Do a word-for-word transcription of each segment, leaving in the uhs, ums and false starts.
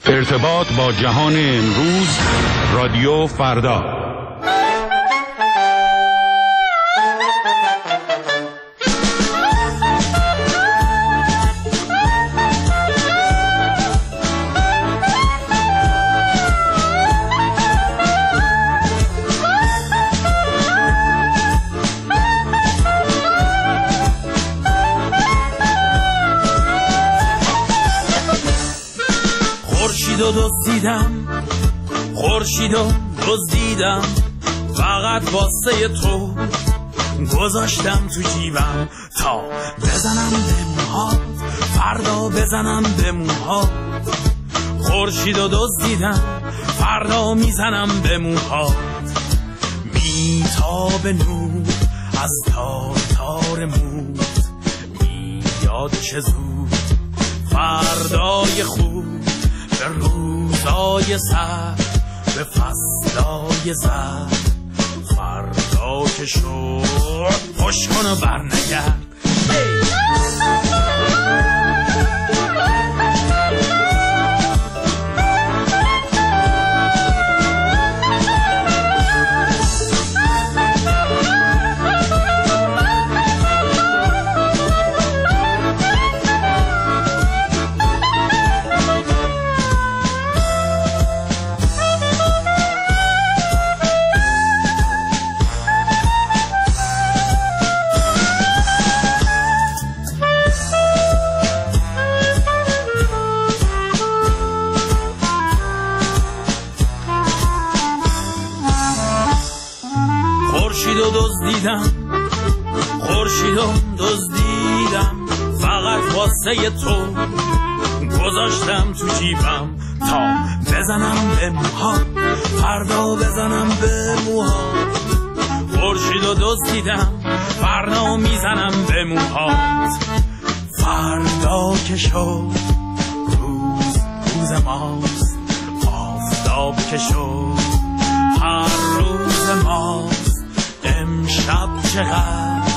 ارتباط با جهان امروز، رادیو فردا. خورشیدو دزدیدم، خورشیدو دزدیدم، فقط واسه تو گذاشتم تو جیبم تا بزنم به موهات، فردا بزنم به موهات. خورشیدو دزدیدم، فردا میزنم به موهات. میتاب نور از تار تار موت، میاد چه زود فردای خوب، به روزای سر، به فصلای زر. فردا که شد خوش کن و برنگرد. خورشیدو دزدیدم، خورشیدو دزدیدم، فقط واسه تو گذاشتم تو جیبم تا بزنم به موهات، فردا بزنم به موهات. خورشیدو دزدیدم، فردا میزنم به موهات. فردا که شد روز روز ماست، آفتاب که شد هر روز ماست. امشب چقدر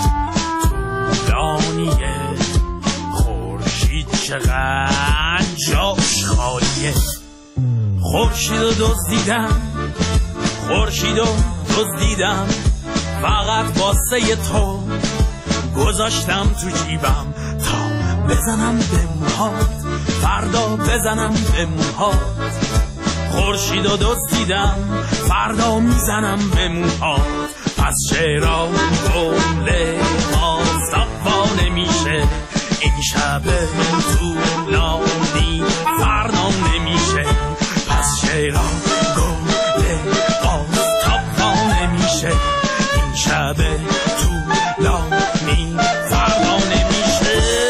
طولانیه، خورشید چقدر جاش خالیه. خورشیدو دزدیدم، خورشیدو دزدیدم، فقط واسه تو گذاشتم تو جیبم تا بزنم به موهات، فردا بزنم به موهات. خورشیدو دزدیدم، فردا میزنم به موهات. پس چرا گله آفتابا نمیشه، این شب طولانی فردا نمیشه. پس چرا گله آفتابا نمیشه، این شب طولانی فردا نمیشه.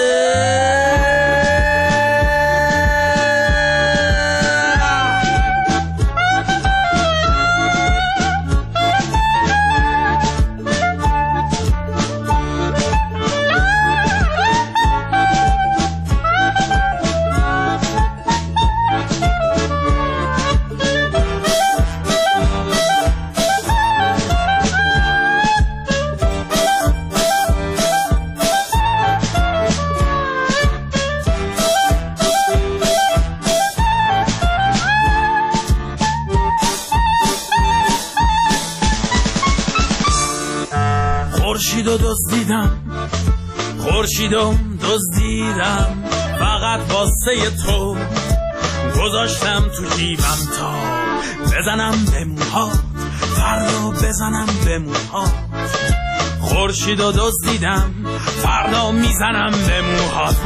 خورشیدو دزدیدم، خورشیدو دزدیدم، فقط واسه تو گذاشتم تو جیبم تا بزنم به موهات، فردا بزنم به موهات. خورشیدو دزدیدم، فردا میزنم به موهات.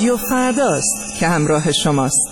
رادیو فرداست که همراه شماست.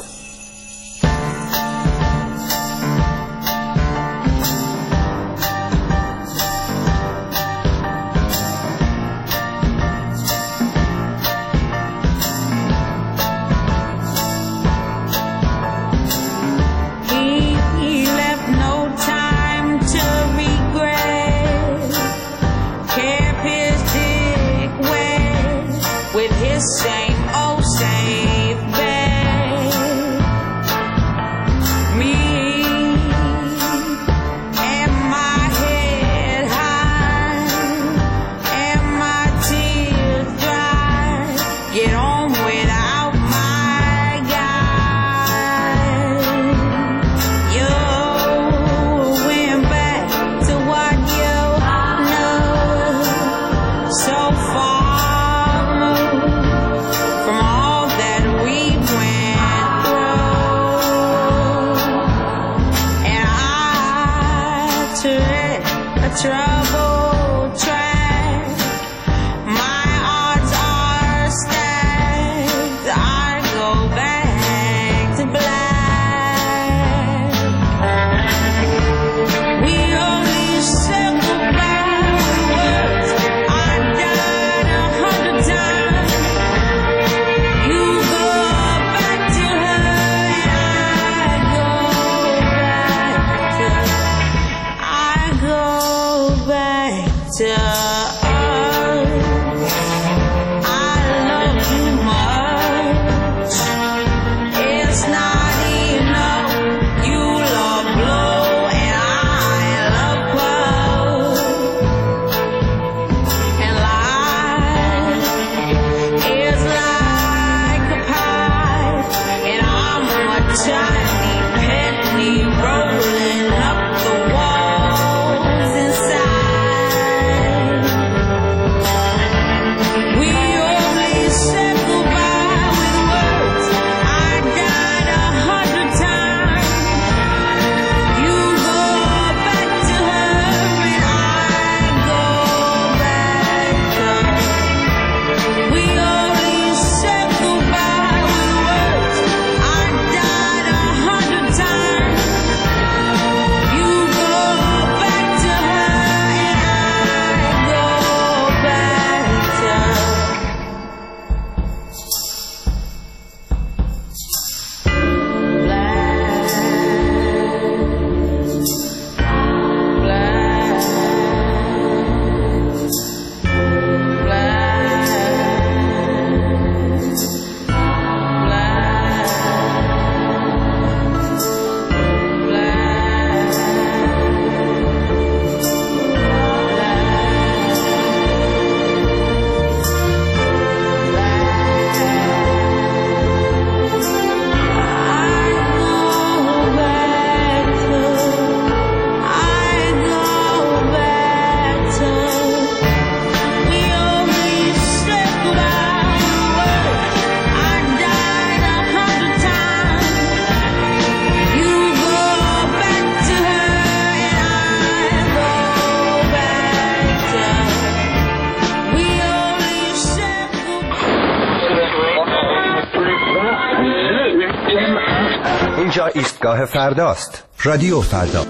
اینجا ایستگاه فرداست. رادیو فردا.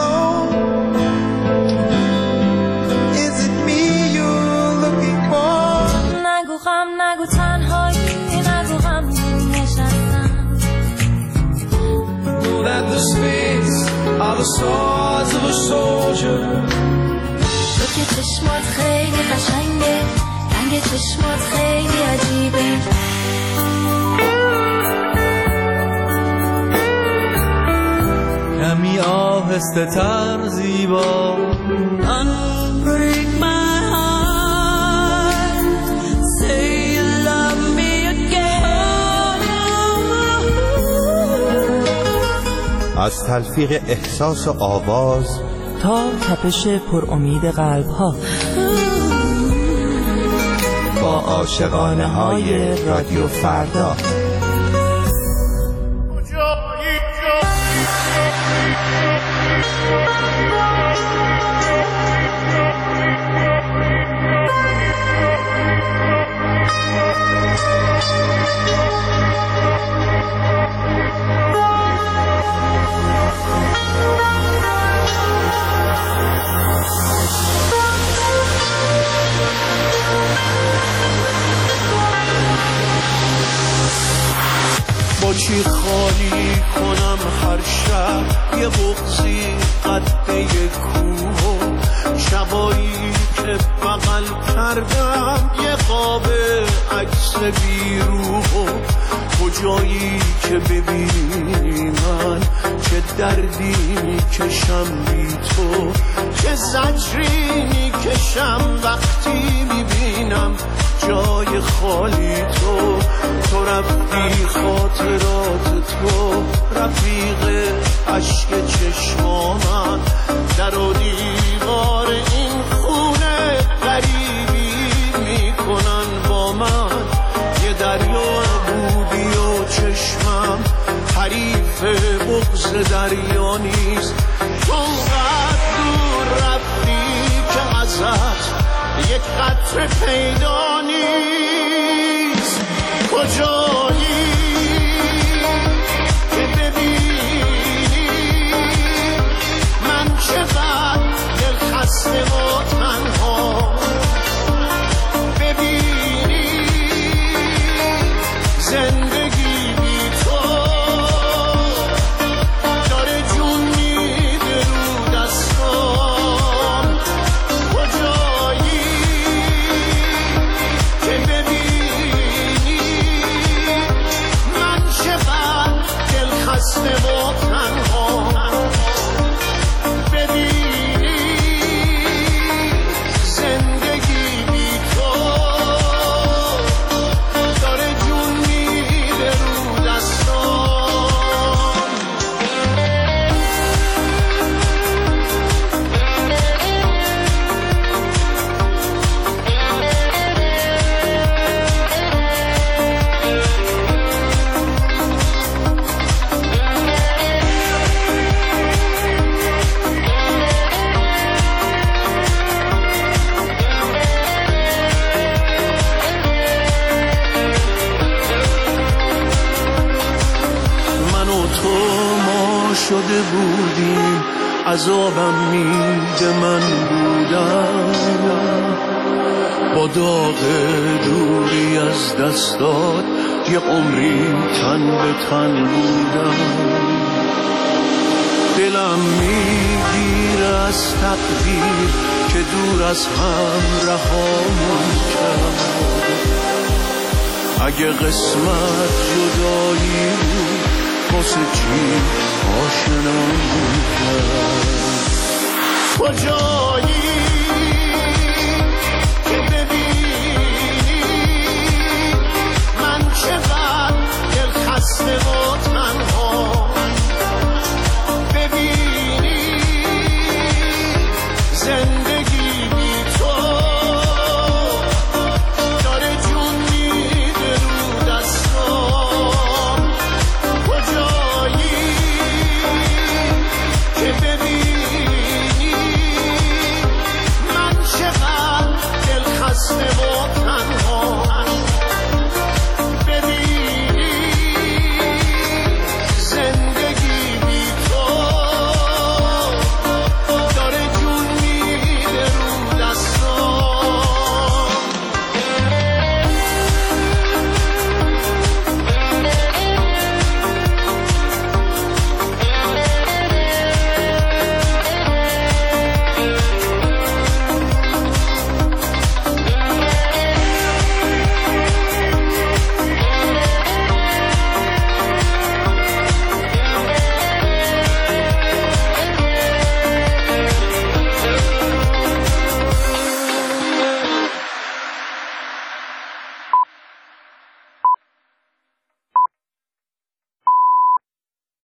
نگو غم، نگو تنهایی، نگو غم نشستم. تو که چشمات خیلی قشنگه، رنگ چشمات خیلی عجیبه. کمی آهسته تر زیبا Unbreak my heart Say you love me again از تلفیق احساس و آواز تا تپش پر امید قلب ها با عاشقانه های رادیو فردا. کنم هر شب یه بغضی قد یک کوه، شبایی که بغل کردم یه قاب عکس بیروح، کجایی که ببینی من چه دردی میکشم بی تو، چه زجری میکشم وقتی میبینم جای خالی تو. تو رفتی خاطرات تو رفیق عشق چشمامن، در و دیوار این خونه غریبی میکنن با من، یه دریا بودی و چشمم حریف بغض دریا نیست. تو قد دور رفتی که ازت یک قطره پیدا نیست. کجایی که ببینی من چقدر دل خسته و تنها، ببینی زندگی بی تو داره جون میده رو دستام. کجایی که ببینی من چقدر دل خسته و تنها، ببینی زندگی بی تو داره جون میده رو دستام. من و تو ما شده بودیم، عذابم میده من بودم، با داغ دوری از دستات یه عمری تن به تن بودم. دلم میگیره از تقدیر که دور از هم رهامون کرد، اگه قسمت جدایی بود واسه چی آشنامون کرد. کجایی